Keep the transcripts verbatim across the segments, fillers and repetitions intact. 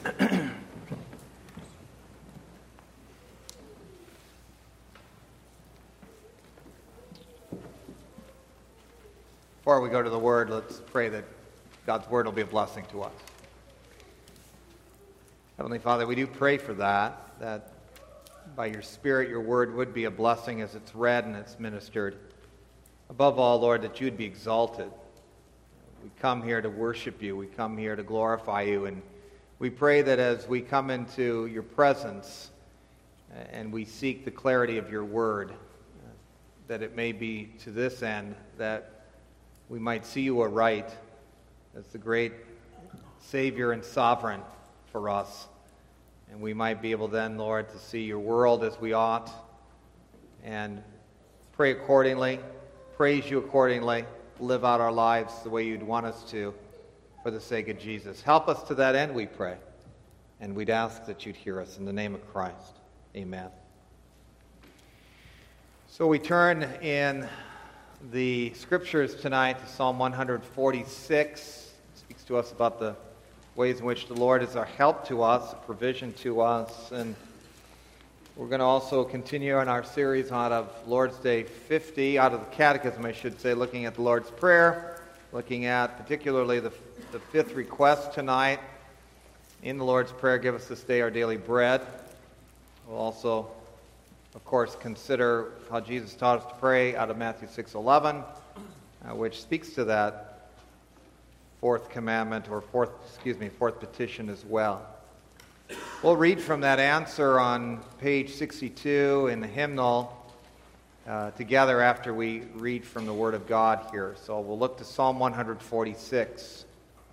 Before we go to the Word, let's pray that God's Word will be a blessing to us. Heavenly Father, we do pray for that, that by your Spirit, your Word would be a blessing as it's read and it's ministered. Above all, Lord, that you would be exalted. We come here to worship you. We come here to glorify you. And we pray that as we come into your presence and we seek the clarity of your Word, that it may be to this end that we might see you aright as the great Savior and Sovereign for us. And we might be able then, Lord, to see your world as we ought and pray accordingly, praise you accordingly, live out our lives the way you'd want us to for the sake of Jesus. Help us to that end, we pray. And we'd ask that you'd hear us in the name of Christ. Amen. So we turn in the scriptures tonight to Psalm one forty-six. It speaks to us about the ways in which the Lord is our help to us, a provision to us. And we're going to also continue on our series out of Lord's Day fifty, out of the Catechism, I should say, looking at the Lord's Prayer, looking at particularly the, the fifth request tonight in the Lord's Prayer, give us this day our daily bread. We'll also, of course, consider how Jesus taught us to pray out of Matthew six eleven, uh, which speaks to that fourth commandment, or fourth, excuse me, fourth petition as well. We'll read from that answer on page sixty-two in the hymnal uh, together after we read from the Word of God here. So we'll look to Psalm one forty-six.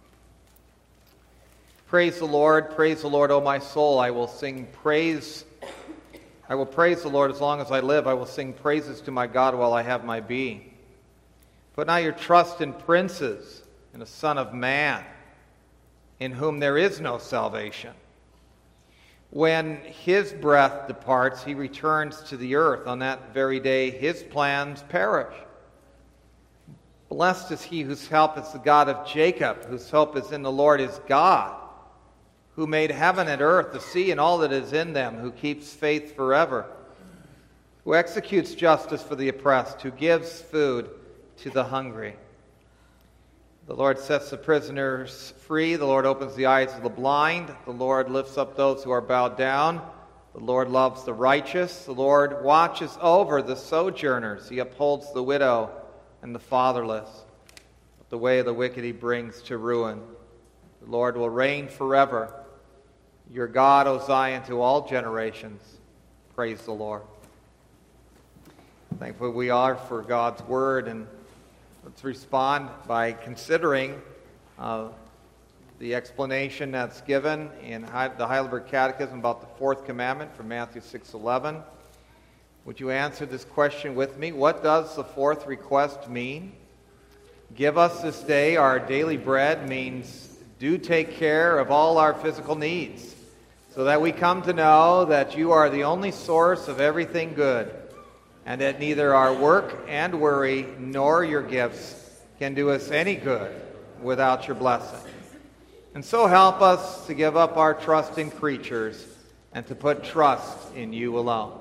Praise the Lord, praise the Lord, O my soul. I will sing praise I will praise the Lord as long as I live. I will sing praises to my God while I have my being. Put not your trust in princes, in a son of man, in whom there is no salvation. When his breath departs, he returns to the earth. On that very day, his plans perish. Blessed is he whose help is the God of Jacob, whose hope is in the Lord his God, who made heaven and earth, the sea, and all that is in them, who keeps faith forever, who executes justice for the oppressed, who gives food to the hungry. The Lord sets the prisoners free. The Lord opens the eyes of the blind. The Lord lifts up those who are bowed down. The Lord loves the righteous. The Lord watches over the sojourners. He upholds the widow and the fatherless. But the way of the wicked he brings to ruin. The Lord will reign forever. Your God, O Zion, to all generations. Praise the Lord. Thankful we are for God's Word, and let's respond by considering uh, the explanation that's given in the Heidelberg Catechism about the fourth commandment from Matthew six eleven. Would you answer this question with me? What does the fourth request mean? Give us this day our daily bread means do take care of all our physical needs, so that we come to know that you are the only source of everything good, and that neither our work and worry nor your gifts can do us any good without your blessing. And so help us to give up our trust in creatures and to put trust in you alone.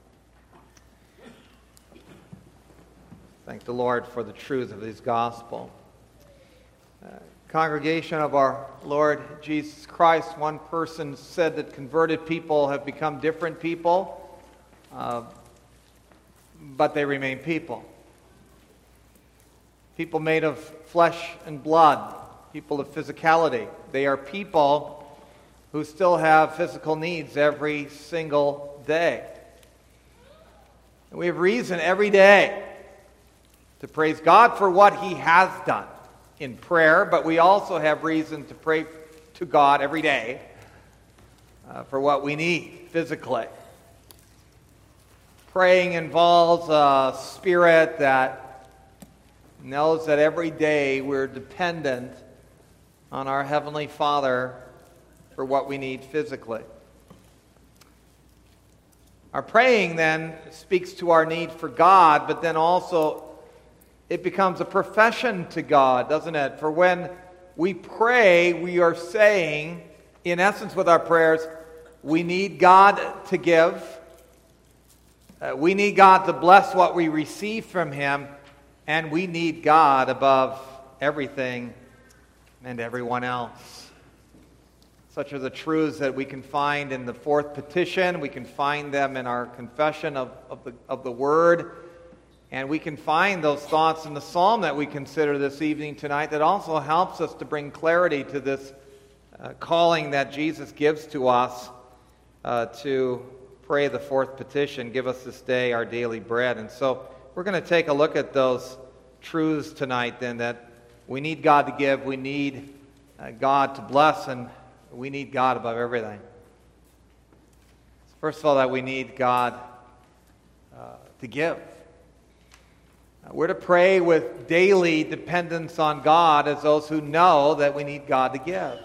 Thank the Lord for the truth of his gospel. Uh, Congregation of our Lord Jesus Christ, one person said that converted people have become different people, uh, but they remain people. People made of flesh and blood, people of physicality. They are people who still have physical needs every single day. And we have reason every day to praise God for what he has done in prayer, but we also have reason to pray to God every day uh, for what we need physically. Praying involves a spirit that knows that every day we're dependent on our Heavenly Father for what we need physically. Our praying then speaks to our need for God, but then also it becomes a profession to God, doesn't it? For when we pray, we are saying, In essence, with our prayers, we need God to give. Uh, we need God to bless what we receive from Him, and we need God above everything and everyone else. Such are the truths that we can find in the fourth petition. We can find them in our confession of, of, the, of the Word. And we can find those thoughts in the psalm that we consider this evening tonight that also helps us to bring clarity to this uh, calling that Jesus gives to us uh, to pray the fourth petition, give us this day our daily bread. And so we're going to take a look at those truths tonight then, that we need God to give, we need uh, God to bless, and we need God above everything. First of all, that we need God uh, to give. We're to pray with daily dependence on God as those who know that we need God to give.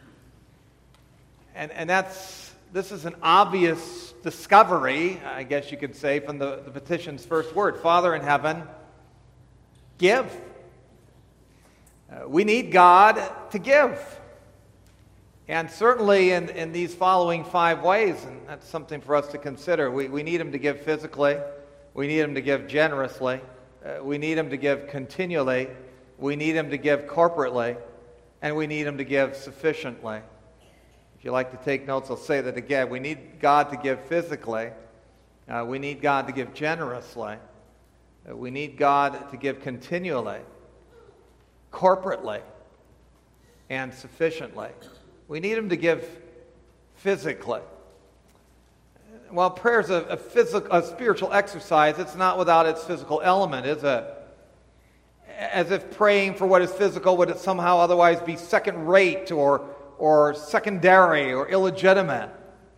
And and that's this is an obvious discovery, I guess you could say, from the, the petition's first word. Father in heaven, give. Uh, we need God to give. And certainly in, in these following five ways, and that's something for us to consider. We, we need Him to give physically. We need Him to give generously. Uh, we need Him to give continually. We need Him to give corporately. And we need Him to give sufficiently. If you like to take notes, I'll say that again. We need God to give physically. Uh, we need God to give generously. Uh, we need God to give continually, corporately, and sufficiently. We need Him to give physically. While prayer is a, a, physical, a spiritual exercise, it's not without its physical element, is it? As if praying for what is physical would it somehow otherwise be second-rate or, or secondary or illegitimate.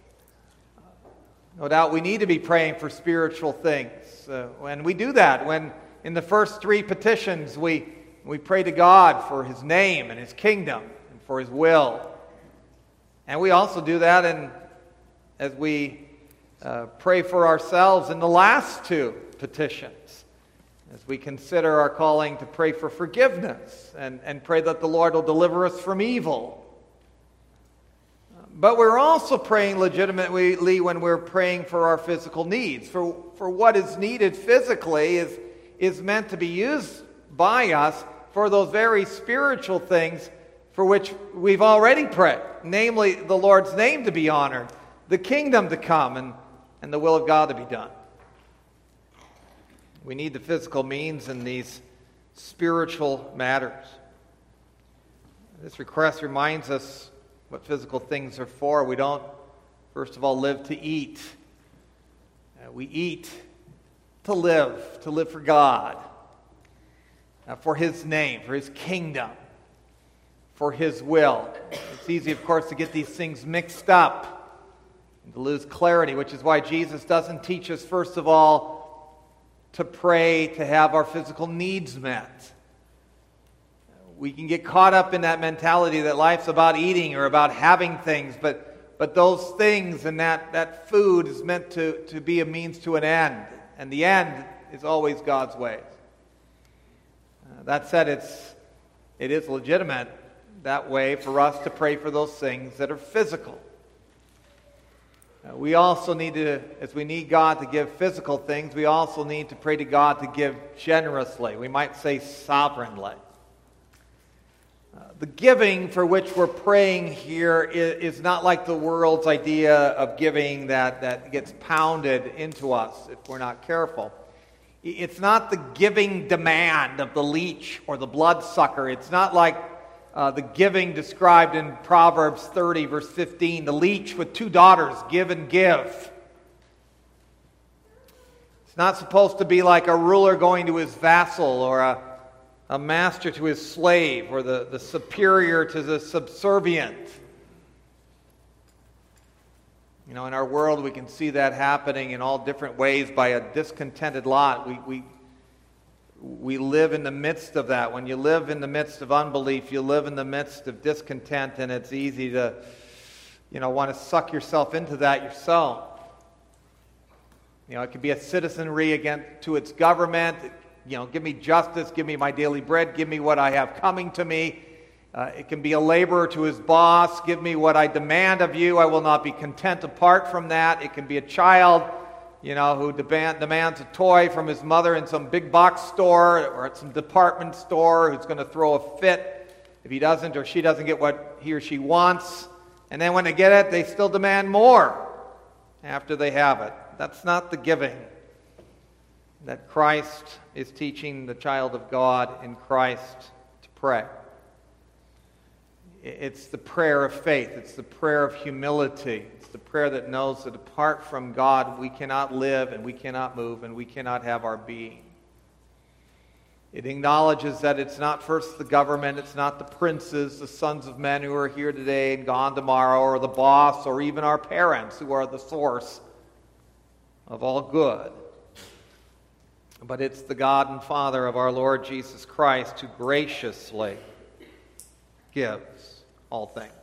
No doubt we need to be praying for spiritual things. Uh, and we do that when in the first three petitions we, we pray to God for His name and His kingdom and for His will. And we also do that in, as we uh, pray for ourselves in the last two petitions, as we consider our calling to pray for forgiveness and, and pray that the Lord will deliver us from evil. But we're also praying legitimately when we're praying for our physical needs. For, for what is needed physically is, is meant to be used by us for those very spiritual things for which we've already prayed, namely the Lord's name to be honored, the kingdom to come, and, and the will of God to be done. We need the physical means in these spiritual matters. This request reminds us what physical things are for. We don't, first of all, live to eat. Uh, we eat to live, to live for God, uh, for His name, for His kingdom, for His will. It's easy, of course, to get these things mixed up and to lose clarity, which is why Jesus doesn't teach us, first of all, to pray to have our physical needs met. We can get caught up in that mentality that life's about eating or about having things, but, but those things and that, that food is meant to, to be a means to an end, and the end is always God's ways. Uh, that said, it's, it is legitimate that way for us to pray for those things that are physical. Uh, we also need to, as we need God to give physical things, we also need to pray to God to give generously. We might say sovereignly. Uh, the giving for which we're praying here is, is not like the world's idea of giving that, that gets pounded into us if we're not careful. It's not the giving demand of the leech or the bloodsucker. It's not like Uh, the giving described in Proverbs thirty, verse fifteen, the leech with two daughters, give and give. It's not supposed to be like a ruler going to his vassal or a, a master to his slave or the, the superior to the subservient. You know, in our world we can see that happening in all different ways by a discontented lot. We, we We live in the midst of that. When you live in the midst of unbelief, you live in the midst of discontent, and it's easy to, you know, want to suck yourself into that yourself. You know, it could be a citizenry against to its government. You know, give me justice, give me my daily bread, give me what I have coming to me. Uh, it can be a laborer to his boss. Give me what I demand of you. I will not be content apart from that. It can be a child, you know, who demand, demands a toy from his mother in some big box store or at some department store, who's going to throw a fit if he doesn't or she doesn't get what he or she wants. And then when they get it, they still demand more after they have it. That's not the giving that Christ is teaching the child of God in Christ to pray. It's the prayer of faith. It's the prayer of humility. It's the prayer that knows that apart from God, we cannot live and we cannot move and we cannot have our being. It acknowledges that it's not first the government, it's not the princes, the sons of men who are here today and gone tomorrow, or the boss, or even our parents who are the source of all good. But it's the God and Father of our Lord Jesus Christ who graciously gives all things.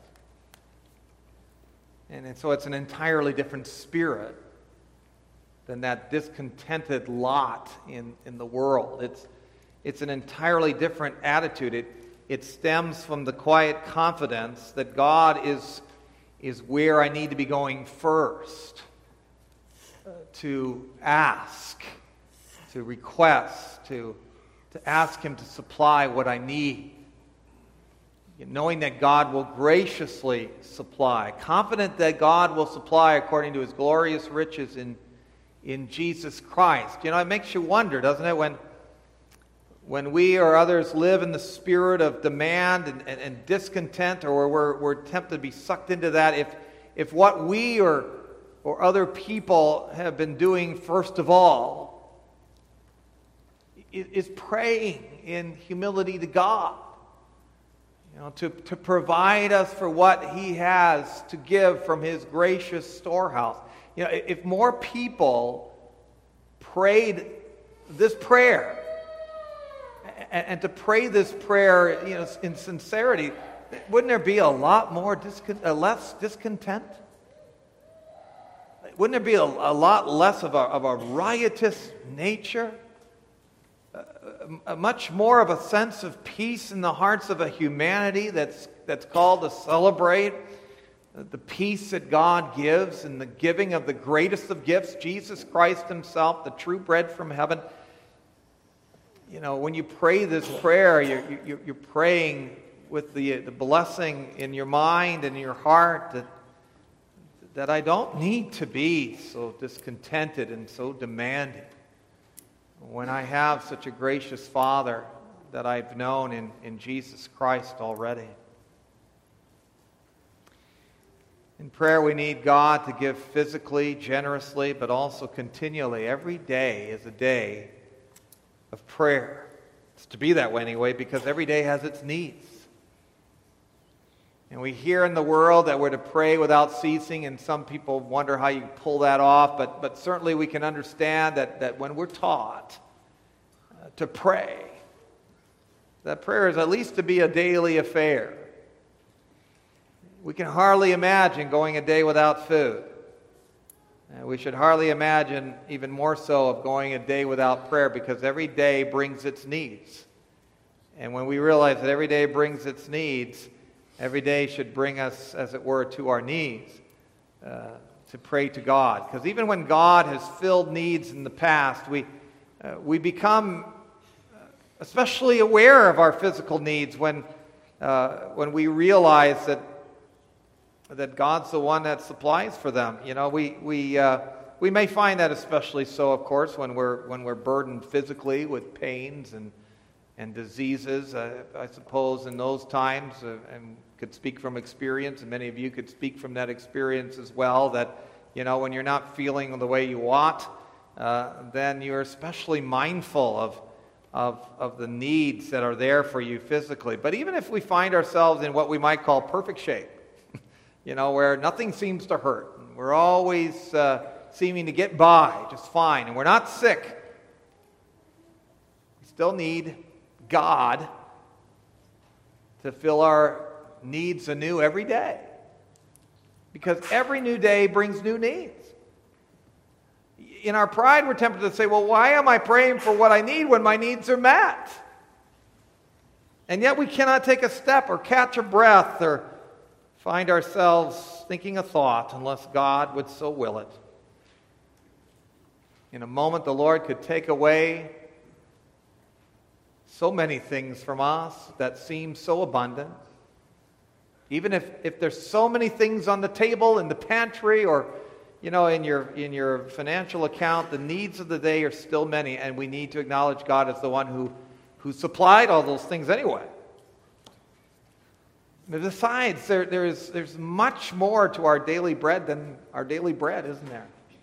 And so it's an entirely different spirit than that discontented lot in, in the world. It's, it's an entirely different attitude. It, it stems from the quiet confidence that God is, is where I need to be going first, uh, to ask, to request, to, to ask Him to supply what I need. Knowing that God will graciously supply, confident that God will supply according to His glorious riches in, in Jesus Christ. You know, it makes you wonder, doesn't it, when, when we or others live in the spirit of demand and, and, and discontent, or we're, we're tempted to be sucked into that, if, if what we or, or other people have been doing first of all is, is praying in humility to God. You know, to, to provide us for what He has to give from His gracious storehouse. You know, if more people prayed this prayer, and, and to pray this prayer, you know, in sincerity, wouldn't there be a lot more discon- uh, less discontent? Wouldn't there be a, a lot less of a, of a riotous nature? A much more of a sense of peace in the hearts of a humanity that's that's called to celebrate the peace that God gives and the giving of the greatest of gifts, Jesus Christ Himself, the true bread from heaven. You know, when you pray this prayer, you're, you're, you're praying with the, the blessing in your mind and your heart that, that I don't need to be so discontented and so demanding when I have such a gracious Father that I've known in, in Jesus Christ already. In prayer, we need God to give physically, generously, but also continually. Every day is a day of prayer. It's to be that way anyway, because every day has its needs. And we hear in the world that we're to pray without ceasing, and some people wonder how you pull that off, but, but certainly we can understand that, that when we're taught uh, to pray, that prayer is at least to be a daily affair. We can hardly imagine going a day without food. And we should hardly imagine even more so of going a day without prayer, because every day brings its needs. And when we realize that every day brings its needs, every day should bring us, as it were, to our knees uh, to pray to God. Because even when God has filled needs in the past, we, uh, we become especially aware of our physical needs when, uh, when we realize that, that God's the one that supplies for them. You know, we, we, uh, we may find that especially so, of course, when we're, when we're burdened physically with pains and and diseases. Uh, I suppose in those times, uh, and could speak from experience, and many of you could speak from that experience as well, that, you know, when you're not feeling the way you ought, uh, then you're especially mindful of, of, of the needs that are there for you physically. But even if we find ourselves in what we might call perfect shape, you know, where nothing seems to hurt, and we're always uh, seeming to get by just fine, and we're not sick, we still need God to fill our needs anew every day. Because every new day brings new needs. In our pride, we're tempted to say, well, why am I praying for what I need when my needs are met? And yet we cannot take a step or catch a breath or find ourselves thinking a thought unless God would so will it. In a moment, the Lord could take away so many things from us that seem so abundant. Even if, if there's so many things on the table, in the pantry, or you know, in your in your financial account, the needs of the day are still many, and we need to acknowledge God as the one who, who supplied all those things anyway. But besides, there, there's, there's much more to our daily bread than our daily bread, isn't there?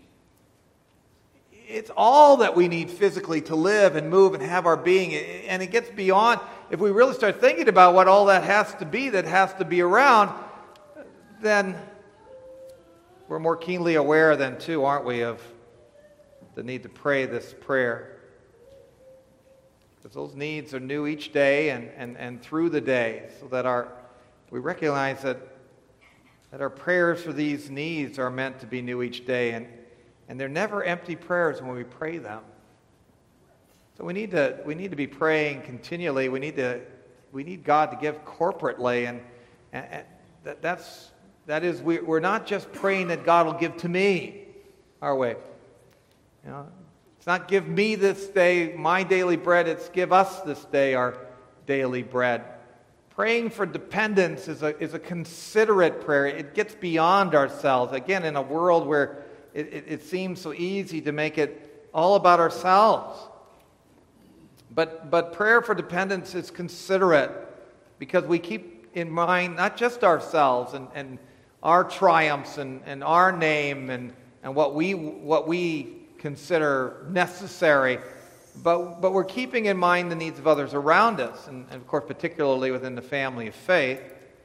It's all that we need physically to live and move and have our being. And it gets beyond, if we really start thinking about what all that has to be, that has to be around, then we're more keenly aware then too, aren't we, of the need to pray this prayer. Because those needs are new each day and, and, and through the day, so that our we recognize that, that our prayers for these needs are meant to be new each day. And And they're never empty prayers when we pray them. So we need to we need to be praying continually. We need to we need God to give corporately, and, and, and that that's that is we, we're not just praying that God will give to me, are we? You know, it's not give me this day my daily bread. It's give us this day our daily bread. Praying for dependence is a is a considerate prayer. It gets beyond ourselves. Again, in a world where It, it, it seems so easy to make it all about ourselves. But, but prayer for dependence is considerate, because we keep in mind not just ourselves and, and our triumphs and, and our name and, and what we what we consider necessary, but, but we're keeping in mind the needs of others around us, and, and of course particularly within the family of faith.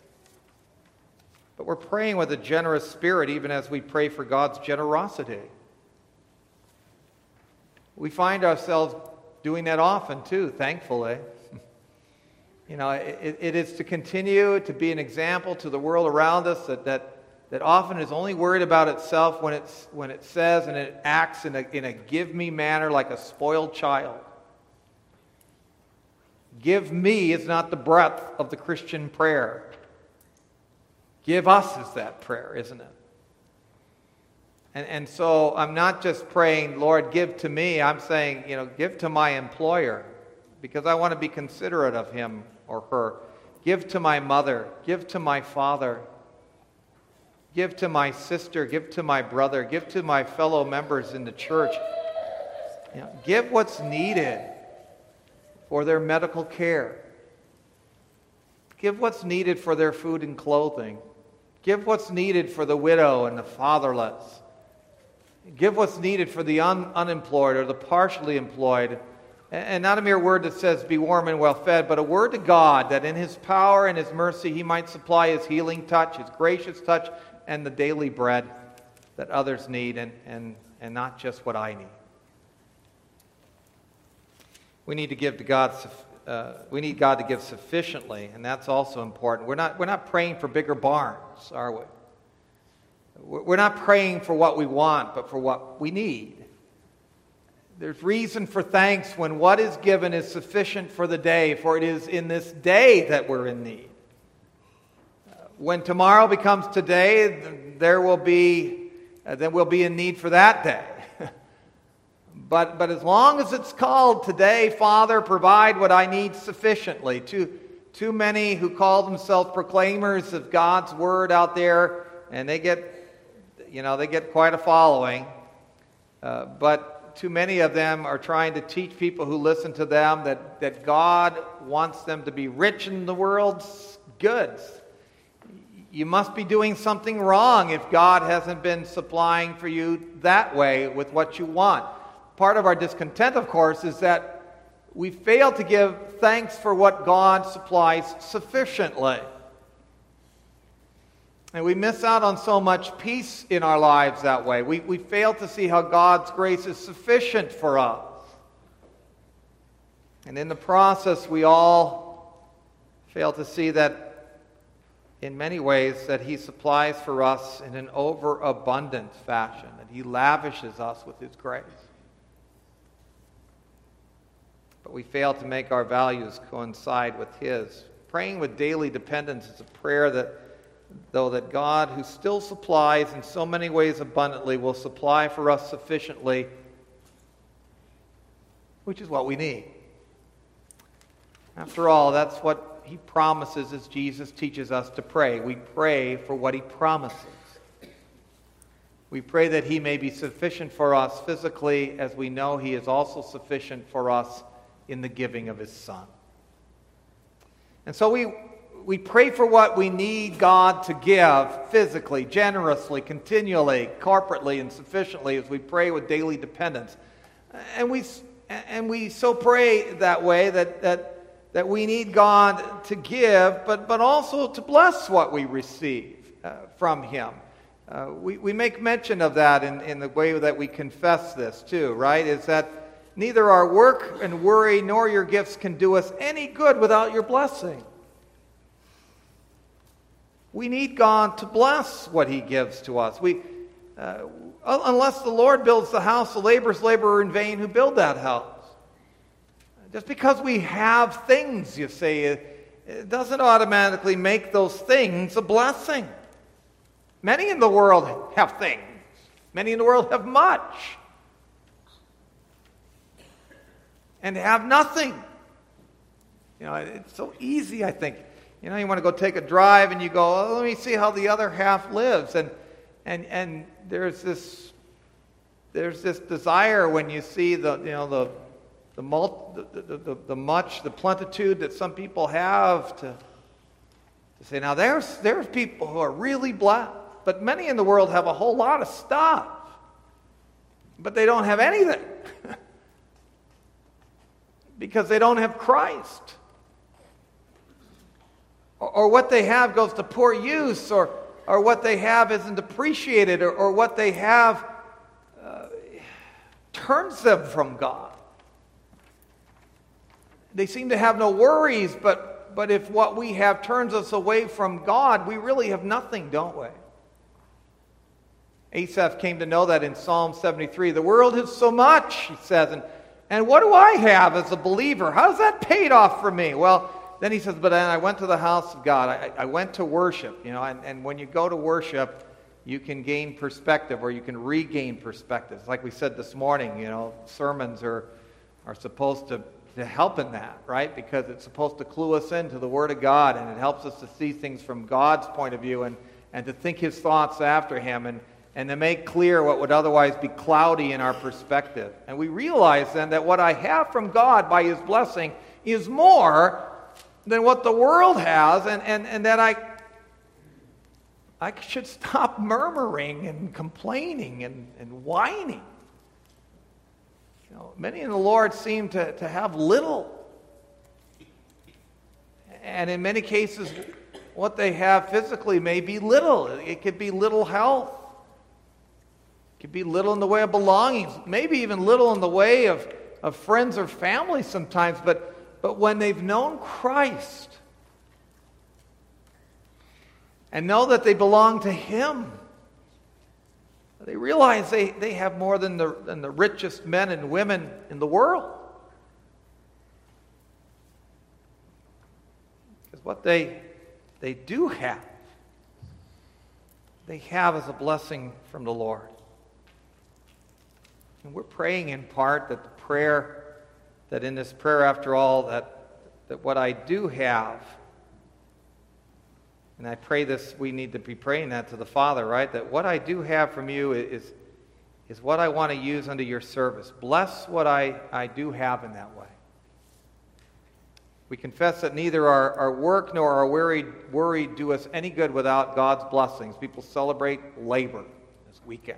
But we're praying with a generous spirit, even as we pray for God's generosity. We find ourselves doing that often too, thankfully. You know, it, it is to continue to be an example to the world around us that, that, that often is only worried about itself when, it's, when it says and it acts in a, in a give-me manner like a spoiled child. Give me is not the breadth of the Christian prayer. Give us is that prayer, isn't it? And and so I'm not just praying, Lord, give to me. I'm saying, you know, give to my employer, because I want to be considerate of him or her. Give to my mother. Give to my father. Give to my sister. Give to my brother. Give to my fellow members in the church. You know, give what's needed for their medical care. Give what's needed for their food and clothing. Give what's needed for the widow and the fatherless. Give what's needed for the un- unemployed or the partially employed. And, and not a mere word that says, be warm and well fed, but a word to God that in his power and his mercy he might supply his healing touch, his gracious touch, and the daily bread that others need, and, and, and not just what I need. We need to give to God Uh, we need God to give sufficiently, and that's also important. We're not, we're not praying for bigger barns, are we? We're not praying for what we want, but for what we need. There's reason for thanks when what is given is sufficient for the day, for it is in this day that we're in need. Uh, when tomorrow becomes today, there will be, uh, then we'll be in need for that day. But but as long as it's called today, Father, provide what I need sufficiently. Too, too many who call themselves proclaimers of God's word out there, and they get, you know, they get quite a following. Uh, but too many of them are trying to teach people who listen to them that, that God wants them to be rich in the world's goods. You must be doing something wrong if God hasn't been supplying for you that way with what you want. Part of our discontent, of course, is that we fail to give thanks for what God supplies sufficiently. And we miss out on so much peace in our lives that way. We, we fail to see how God's grace is sufficient for us. And in the process, we all fail to see that in many ways that he supplies for us in an overabundant fashion, that he lavishes us with his grace. but we fail to make our values coincide with His. Praying with daily dependence is a prayer that, though that God, who still supplies in so many ways abundantly, will supply for us sufficiently, which is what we need. After all, that's what He promises as Jesus teaches us to pray. We pray for what He promises. We pray that He may be sufficient for us physically, as we know He is also sufficient for us in the giving of His Son. And so we we pray for what we need God to give physically, generously, continually, corporately, and sufficiently as we pray with daily dependence. And we and we so pray that way that that that we need God to give, but but also to bless what we receive uh, from Him. Uh, we, we make mention of that in, in the way that we confess this too, right? Is that neither our work and worry nor your gifts can do us any good without your blessing. We need God to bless what He gives to us. We, uh, unless the Lord builds the house, the laborers labor in vain who build that house. Just because we have things, you see, it doesn't automatically make those things a blessing. Many in the world have things. Many in the world have much. And have nothing. You know, it's so easy, I think. You know, you want to go take a drive and you go, oh, let me see how the other half lives. And and and there's this there's this desire when you see the you know the the, mul- the, the, the, the much, the plenitude that some people have to, to say, now there's there's people who are really blessed. But many in the world have a whole lot of stuff, but they don't have anything because they don't have Christ. Or, or what they have goes to poor use, or, or what they have isn't appreciated, or, or what they have uh, turns them from God. They seem to have no worries, but, but if what we have turns us away from God, we really have nothing, don't we? Asaph came to know that in Psalm seventy-three. The world is so much, he says, and, and what do I have as a believer? How's that paid off for me? Well, then he says, but then I went to the house of God. I, I went to worship, you know, and, and when you go to worship, you can gain perspective, or you can regain perspective. It's like we said this morning, you know, sermons are are supposed to, to help in that, right? Because it's supposed to clue us into the Word of God, and it helps us to see things from God's point of view, and, and to think His thoughts after Him, and and to make clear what would otherwise be cloudy in our perspective. And we realize then that what I have from God by His blessing is more than what the world has, and, and, and that I, I should stop murmuring and complaining and, and whining. You know, many in the Lord seem to, to have little. And in many cases, what they have physically may be little. It could be little health. It could be little in the way of belongings, maybe even little in the way of, of friends or family sometimes, but, but when they've known Christ and know that they belong to Him, they realize they, they have more than the, than the richest men and women in the world. Because what they, they do have, they have as a blessing from the Lord. And we're praying in part that the prayer, that in this prayer, after all, that, that what I do have, and I pray this, we need to be praying that to the Father, right? That what I do have from you is, is what I want to use under your service. Bless what I, I do have in that way. We confess that neither our, our work nor our worry, worry do us any good without God's blessings. People celebrate labor this weekend.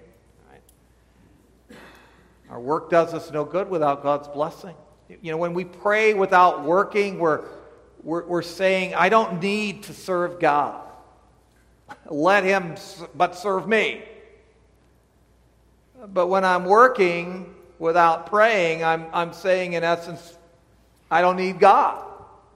Our work does us no good without God's blessing. You know, when we pray without working, we're, we're, we're saying, I don't need to serve God. Let Him but serve me. But when I'm working without praying, I'm, I'm saying, in essence, I don't need God.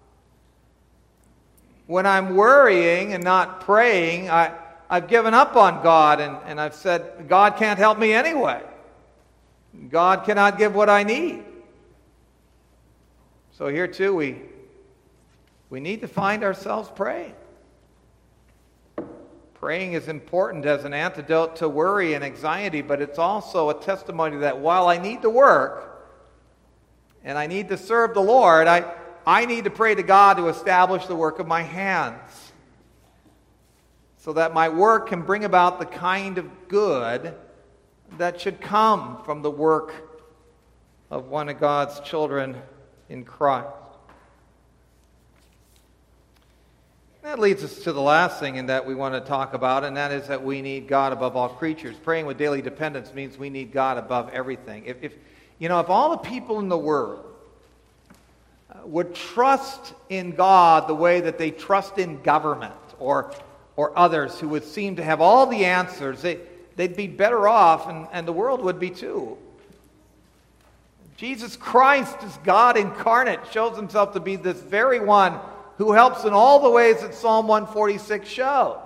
When I'm worrying and not praying, I, I've given up on God, and, and I've said, God can't help me anyway. God cannot give what I need. So here too, we, we need to find ourselves praying. Praying is important as an antidote to worry and anxiety, but it's also a testimony that while I need to work and I need to serve the Lord, I, I need to pray to God to establish the work of my hands so that my work can bring about the kind of good that should come from the work of one of God's children in Christ. That leads us to the last thing in that we want to talk about, and that is that we need God above all creatures. Praying with daily dependence means we need God above everything. If, if you know, if all the people in the world uh, would trust in God the way that they trust in government or or others who would seem to have all the answers, they, they'd be better off, and, and the world would be too. Jesus Christ, as God incarnate, shows himself to be this very one who helps in all the ways that Psalm one forty-six shows.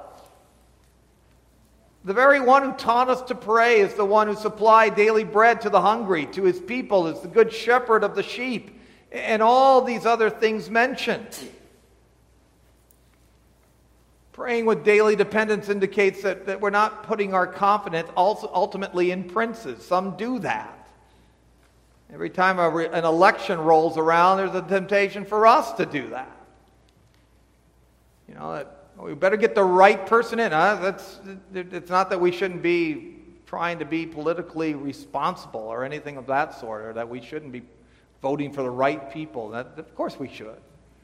The very one who taught us to pray is the one who supplied daily bread to the hungry, to his people, is the good shepherd of the sheep, and all these other things mentioned. Praying with daily dependence indicates that, that we're not putting our confidence also ultimately in princes. Some do that. Every time a re- an election rolls around, there's a temptation for us to do that. You know, that, we better get the right person in. Huh? That's, it's not that we shouldn't be trying to be politically responsible or anything of that sort, or that we shouldn't be voting for the right people. That, of course we should.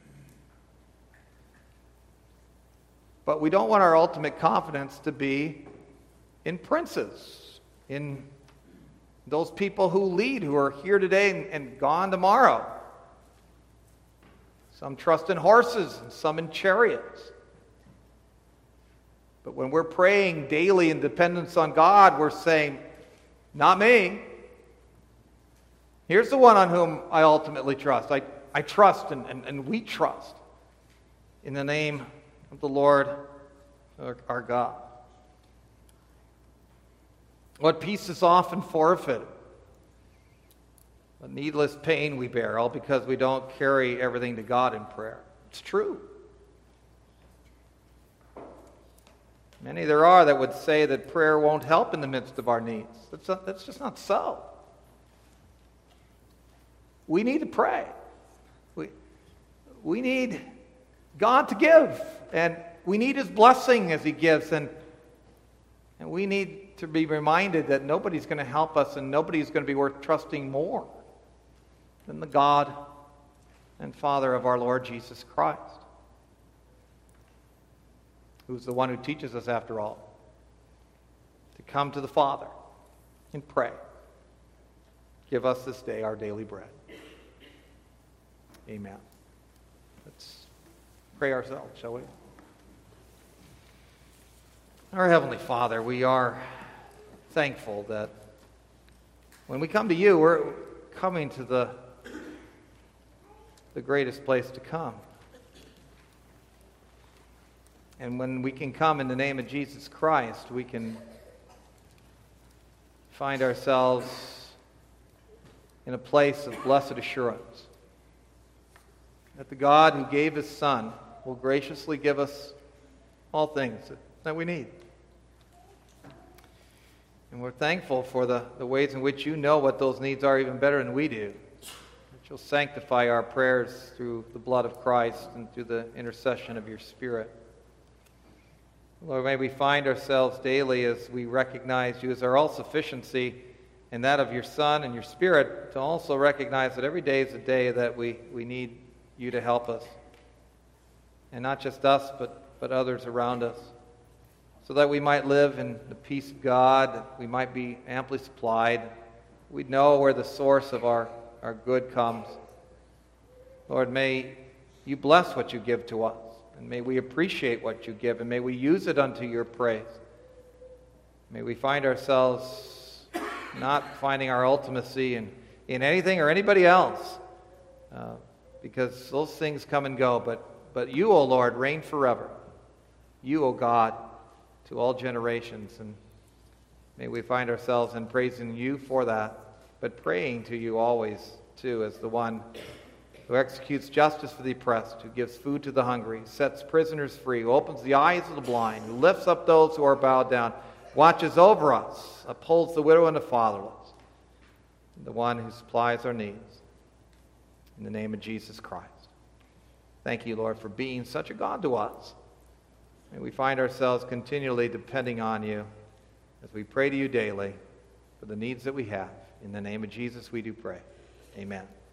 But we don't want our ultimate confidence to be in princes, in those people who lead, who are here today and, and gone tomorrow. Some trust in horses and some in chariots. But when we're praying daily in dependence on God, we're saying, not me. Here's the one on whom I ultimately trust. I, I trust and, and, and we trust in the name of the Lord our, our God. What peace is often forfeited. A needless pain we bear, all because we don't carry everything to God in prayer. It's true. Many there are that would say that prayer won't help in the midst of our needs. That's, not, that's just not so. We need to pray. We, we need God to give, and we need His blessing as He gives, and, and we need to be reminded that nobody's going to help us and nobody's going to be worth trusting more than the God and Father of our Lord Jesus Christ, who's the one who teaches us, after all, to come to the Father and pray. Give us this day our daily bread. Amen. Let's pray ourselves, shall we? Our Heavenly Father, we are thankful that when we come to you, we're coming to the, the greatest place to come. And when we can come in the name of Jesus Christ, we can find ourselves in a place of blessed assurance that the God who gave His Son will graciously give us all things that, that we need. And we're thankful for the, the ways in which you know what those needs are even better than we do. That you'll sanctify our prayers through the blood of Christ and through the intercession of your Spirit. Lord, may we find ourselves daily as we recognize you as our all-sufficiency and that of your Son and your Spirit, to also recognize that every day is a day that we, we need you to help us. And not just us, but, but others around us. So that we might live in the peace of God, that we might be amply supplied. We'd know where the source of our, our good comes. Lord, may you bless what you give to us, and may we appreciate what you give, and may we use it unto your praise. May we find ourselves not finding our ultimacy in, in anything or anybody else, uh, because those things come and go, but, but you, O Lord, reign forever. You, O God, to all generations, and may we find ourselves in praising you for that, but praying to you always, too, as the one who executes justice for the oppressed, who gives food to the hungry, sets prisoners free, who opens the eyes of the blind, who lifts up those who are bowed down, watches over us, upholds the widow and the fatherless, the one who supplies our needs. In the name of Jesus Christ. Thank you, Lord, for being such a God to us. May we find ourselves continually depending on you as we pray to you daily for the needs that we have. In the name of Jesus we do pray. Amen.